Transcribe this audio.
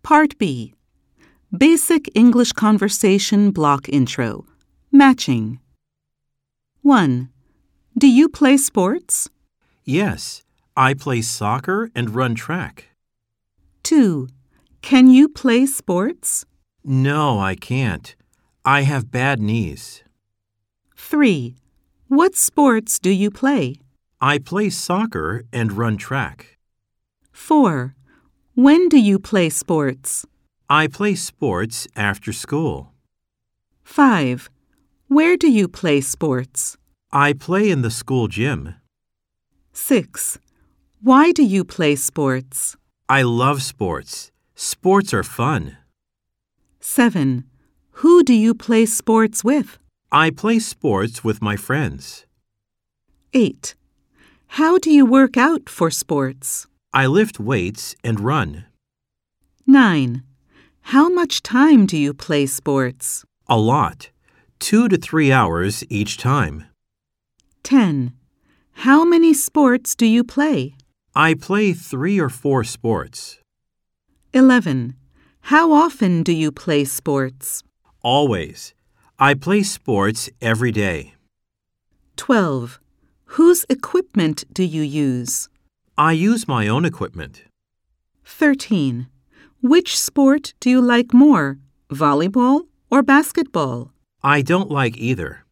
Part B. Basic English Conversation Block Intro. Matching. 1. Do you play sports? Yes, I play soccer and run track. 2. Can you play sports? No, I can't. I have bad knees. 3. What sports do you play? I play soccer and run track. 4. When do you play sports? I play sports after school. 5. Where do you play sports? I play in the school gym. 6. Why do you play sports? I love sports. Sports are fun. 7. Who do you play sports with? I play sports with my friends. 8. How do you work out for sports? I lift weights and run. 9. How much time do you play sports? A lot. 2 to 3 hours each time. 10. How many sports do you play? I play 3 or 4 sports. 11. How often do you play sports? Always. I play sports every day. 12. Whose equipment do you use? I use my own equipment. 13. Which sport do you like more, volleyball or basketball? I don't like either.